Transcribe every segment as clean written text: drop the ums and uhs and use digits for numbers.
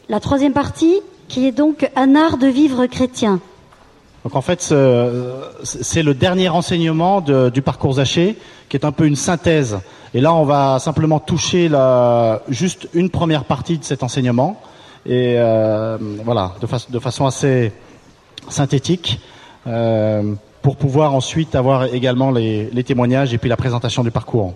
la troisième partie, qui est donc un art de vivre chrétien. Donc en fait, c'est le dernier enseignement du parcours Zaché, qui est un peu une synthèse. Et là, on va simplement toucher juste une première partie de cet enseignement, et voilà, de façon assez synthétique, pour pouvoir ensuite avoir également les témoignages et puis la présentation du parcours.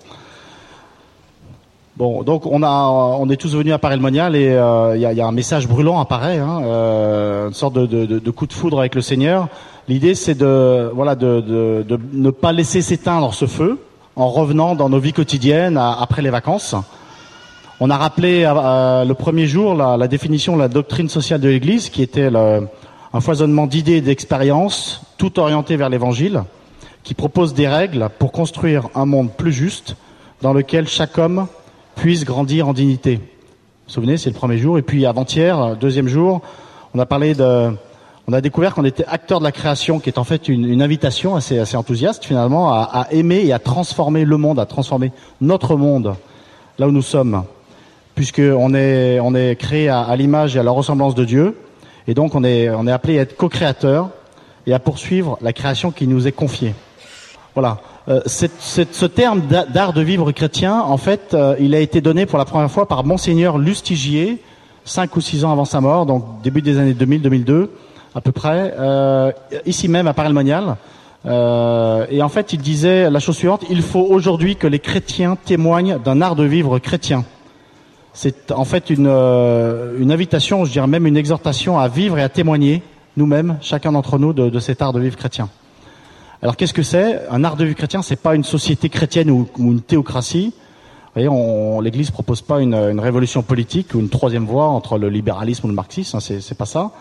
Bon, donc on est tous venus à Paray-le-Monial et il y a un message brûlant apparaît, une sorte de coup de foudre avec le Seigneur. L'idée, c'est de ne pas laisser s'éteindre ce feu en revenant dans nos vies quotidiennes après les vacances. On a rappelé le premier jour la définition de la doctrine sociale de l'Église, qui était un foisonnement d'idées et d'expériences, tout orienté vers l'Évangile, qui propose des règles pour construire un monde plus juste, dans lequel chaque homme puisse grandir en dignité. Vous vous souvenez, c'est le premier jour. Et puis avant-hier, deuxième jour, on a découvert qu'on était acteur de la création, qui est en fait une invitation assez enthousiaste finalement à aimer et à transformer le monde, à transformer notre monde là où nous sommes, puisque on est créé à l'image et à la ressemblance de Dieu, et donc on est appelé à être co-créateur et à poursuivre la création qui nous est confiée. Voilà. Ce terme d'art de vivre chrétien, en fait, il a été donné pour la première fois par Monseigneur Lustigier, 5 ou 6 ans avant sa mort, donc début des années 2000-2002, à peu près, ici même à Paray-le-Monial. Et en fait, il disait la chose suivante: il faut aujourd'hui que les chrétiens témoignent d'un art de vivre chrétien. C'est en fait une invitation, je dirais même une exhortation à vivre et à témoigner nous-mêmes, chacun d'entre nous, de cet art de vivre chrétien. Alors qu'est-ce que c'est? Un art de vie chrétien, c'est pas une société chrétienne ou une théocratie. Vous voyez, l'Église propose pas une révolution politique ou une troisième voie entre le libéralisme ou le marxisme. C'est pas ça.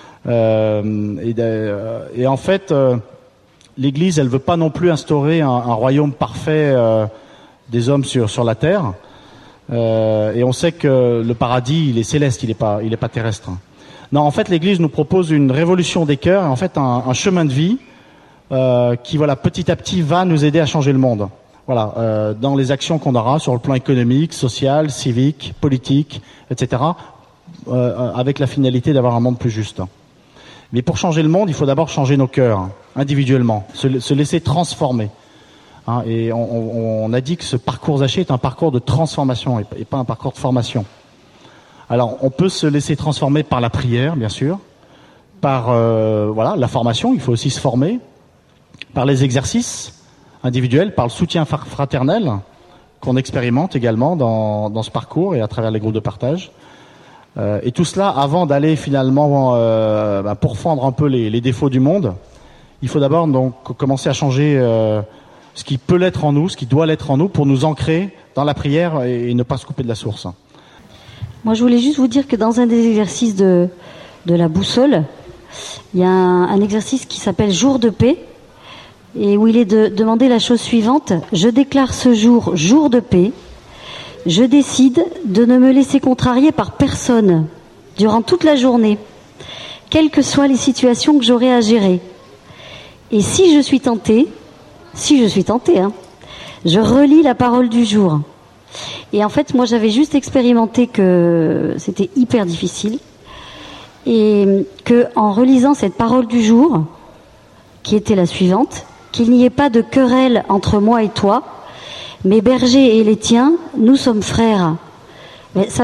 Et en fait, l'Église, elle veut pas non plus instaurer un royaume parfait des hommes sur la terre. Et on sait que le paradis, il est céleste, il est pas terrestre. Non, en fait, l'Église nous propose une révolution des cœurs, et en fait un chemin de vie qui, voilà, petit à petit va nous aider à changer le monde. Voilà, dans les actions qu'on aura sur le plan économique, social, civique, politique, etc., avec la finalité d'avoir un monde plus juste. Mais pour changer le monde, il faut d'abord changer nos cœurs, individuellement, se laisser transformer. Et on a dit que ce parcours Zaché est un parcours de transformation et pas un parcours de formation. Alors, on peut se laisser transformer par la prière, bien sûr, par la formation, il faut aussi se former, par les exercices individuels, par le soutien fraternel qu'on expérimente également dans ce parcours et à travers les groupes de partage. Et tout cela, avant d'aller finalement pourfendre un peu les défauts du monde, il faut d'abord donc commencer à changer ce qui peut l'être en nous, ce qui doit l'être en nous, pour nous ancrer dans la prière et ne pas se couper de la source. Moi, je voulais juste vous dire que dans un des exercices de la boussole, il y a un exercice qui s'appelle Jour de paix, et où il est demandé la chose suivante: je déclare ce jour de paix. Je décide de ne me laisser contrarier par personne durant toute la journée, quelles que soient les situations que j'aurai à gérer. Et si je suis tentée, je relis la parole du jour. Et en fait, moi, j'avais juste expérimenté que c'était hyper difficile, et que en relisant cette parole du jour, qui était la suivante: qu'il n'y ait pas de querelle entre moi et toi, mes bergers et les tiens, nous sommes frères. Mais ça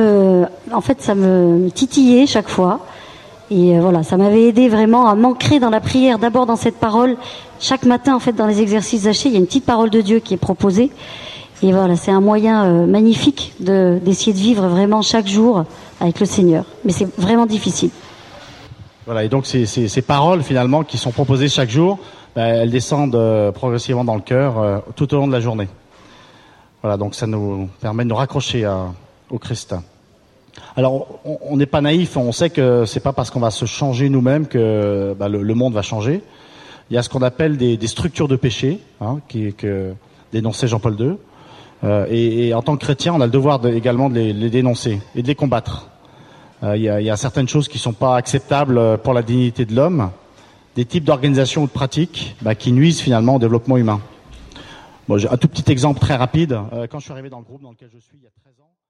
me titillait chaque fois. Et voilà, ça m'avait aidé vraiment à m'ancrer dans la prière, d'abord dans cette parole. Chaque matin, en fait, dans les exercices Zaché, il y a une petite parole de Dieu qui est proposée. Et voilà, c'est un moyen magnifique d'essayer de vivre vraiment chaque jour avec le Seigneur. Mais c'est vraiment difficile. Voilà, et donc ces paroles finalement qui sont proposées chaque jour, elles descendent progressivement dans le cœur tout au long de la journée. Voilà, donc ça nous permet de nous raccrocher au Christ. Alors, on n'est pas naïf, on sait que c'est pas parce qu'on va se changer nous-mêmes que le monde va changer. Il y a ce qu'on appelle des structures de péché, que dénonçait Jean-Paul II. Et en tant que chrétien, on a le devoir également de les dénoncer et de les combattre. Il y a certaines choses qui sont pas acceptables pour la dignité de l'homme, des types d'organisations ou de pratiques qui nuisent finalement au développement humain. Bon, j'ai un tout petit exemple très rapide. Quand je suis arrivé dans le groupe dans lequel je suis il y a 13 ans,